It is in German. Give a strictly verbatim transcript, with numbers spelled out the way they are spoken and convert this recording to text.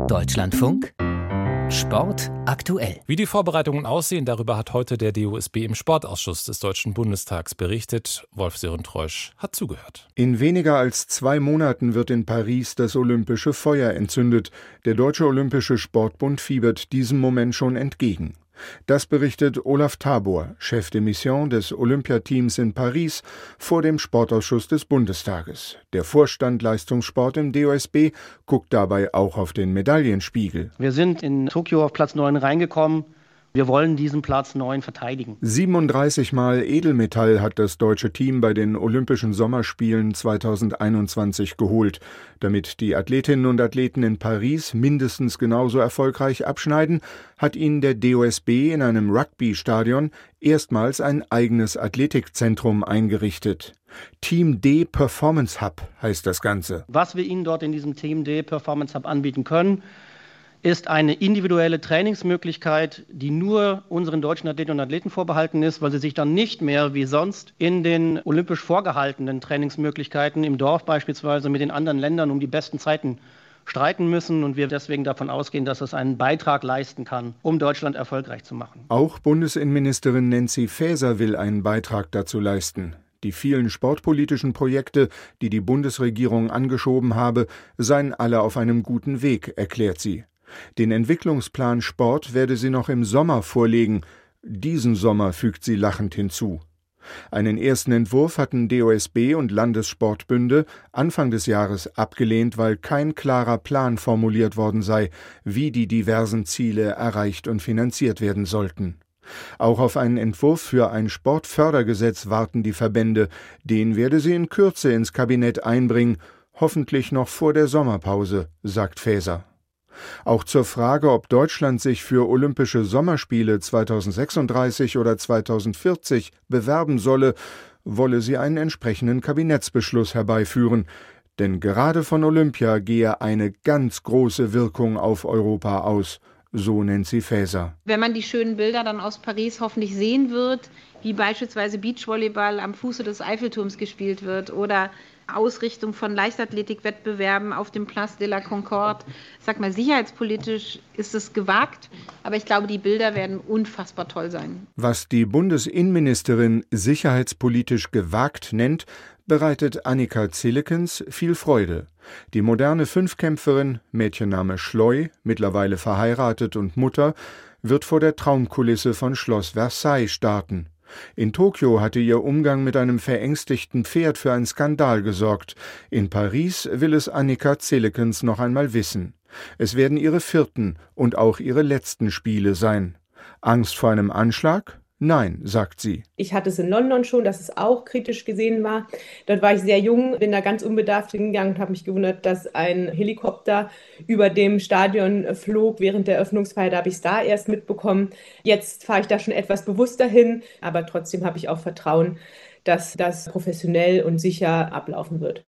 Deutschlandfunk Sport aktuell. Wie die Vorbereitungen aussehen, darüber hat heute der D O S B im Sportausschuss des Deutschen Bundestags berichtet. Wolf-Sören Treusch hat zugehört. In weniger als zwei Monaten wird in Paris das olympische Feuer entzündet. Der Deutsche Olympische Sportbund fiebert diesem Moment schon entgegen. Das berichtet Olaf Tabor, Chef de Mission des Olympiateams in Paris, vor dem Sportausschuss des Bundestages. Der Vorstand Leistungssport im D O S B guckt dabei auch auf den Medaillenspiegel. Wir sind in Tokio auf Platz neun reingekommen. Wir wollen diesen Platz neun verteidigen. siebenunddreißig Mal Edelmetall hat das deutsche Team bei den Olympischen Sommerspielen zweitausendeinundzwanzig geholt. Damit die Athletinnen und Athleten in Paris mindestens genauso erfolgreich abschneiden, hat ihnen der D O S B in einem Rugby-Stadion erstmals ein eigenes Athletikzentrum eingerichtet. Team D Performance Hub heißt das Ganze. Was wir Ihnen dort in diesem Team D Performance Hub anbieten können, ist eine individuelle Trainingsmöglichkeit, die nur unseren deutschen Athletinnen und Athleten vorbehalten ist, weil sie sich dann nicht mehr wie sonst in den olympisch vorgehaltenen Trainingsmöglichkeiten im Dorf beispielsweise mit den anderen Ländern um die besten Zeiten streiten müssen und wir deswegen davon ausgehen, dass es einen Beitrag leisten kann, um Deutschland erfolgreich zu machen. Auch Bundesinnenministerin Nancy Faeser will einen Beitrag dazu leisten. Die vielen sportpolitischen Projekte, die die Bundesregierung angeschoben habe, seien alle auf einem guten Weg, erklärt sie. Den Entwicklungsplan Sport werde sie noch im Sommer vorlegen. Diesen Sommer, fügt sie lachend hinzu. Einen ersten Entwurf hatten D O S B und Landessportbünde Anfang des Jahres abgelehnt, weil kein klarer Plan formuliert worden sei, wie die diversen Ziele erreicht und finanziert werden sollten. Auch auf einen Entwurf für ein Sportfördergesetz warten die Verbände. Den werde sie in Kürze ins Kabinett einbringen, hoffentlich noch vor der Sommerpause, sagt Faeser. Auch zur Frage, ob Deutschland sich für Olympische Sommerspiele zweitausendsechsunddreißig oder zweitausendvierzig bewerben solle, wolle sie einen entsprechenden Kabinettsbeschluss herbeiführen. Denn gerade von Olympia gehe eine ganz große Wirkung auf Europa aus, so Nancy Faeser. Wenn man die schönen Bilder dann aus Paris hoffentlich sehen wird, wie beispielsweise Beachvolleyball am Fuße des Eiffelturms gespielt wird oder Ausrichtung von Leichtathletikwettbewerben auf dem Place de la Concorde. Sag mal, sicherheitspolitisch ist es gewagt, aber ich glaube, die Bilder werden unfassbar toll sein. Was die Bundesinnenministerin sicherheitspolitisch gewagt nennt, bereitet Annika Zillekens viel Freude. Die moderne Fünfkämpferin, Mädchenname Schleu, mittlerweile verheiratet und Mutter, wird vor der Traumkulisse von Schloss Versailles starten. In Tokio hatte ihr Umgang mit einem verängstigten Pferd für einen Skandal gesorgt. In Paris will es Annika Zillekens noch einmal wissen. Es werden ihre vierten und auch ihre letzten Spiele sein. Angst vor einem Anschlag? Nein, sagt sie. Ich hatte es in London schon, dass es auch kritisch gesehen war. Dort war ich sehr jung, bin da ganz unbedarft hingegangen und habe mich gewundert, dass ein Helikopter über dem Stadion flog während der Eröffnungsfeier. Da habe ich es da erst mitbekommen. Jetzt fahre ich da schon etwas bewusster hin, aber trotzdem habe ich auch Vertrauen, dass das professionell und sicher ablaufen wird.